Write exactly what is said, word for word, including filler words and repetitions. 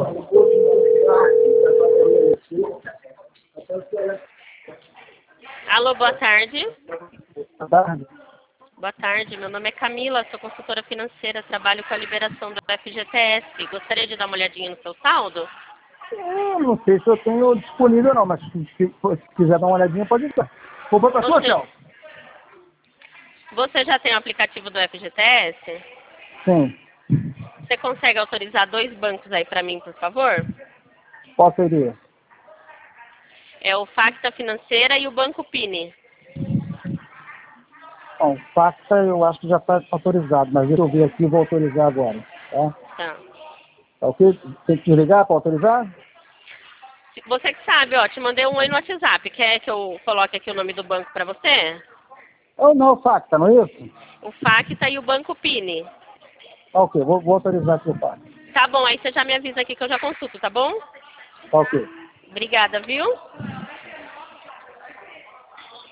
Alô, boa tarde. Boa tarde. Boa tarde, meu nome é Camila, sou consultora financeira, trabalho com a liberação do F G T S. Gostaria de dar uma olhadinha no seu saldo? Eu não sei se eu tenho disponível não, mas se, se, se quiser dar uma olhadinha, pode dar. Comprou para sua, Você, Tchau? você já tem o aplicativo do F G T S? Sim. Você consegue autorizar dois bancos aí para mim, por favor? Qual seria? É o Facta Financeira e o Banco Pini. Bom, o Facta eu acho que já está autorizado, mas deixa eu ver aqui e vou autorizar agora. Tá? Tá. Tá ok? Tem que ligar para autorizar? Você que sabe, ó, te mandei um oi no WhatsApp. Quer que eu coloque aqui o nome do banco para você? Ou não, o Facta, não é isso? O Facta e o Banco Pini. Tá ok, vou, vou autorizar aqui o Facta. Tá bom, aí você já me avisa aqui que eu já consulto, tá bom? Tá ok. Obrigada, viu?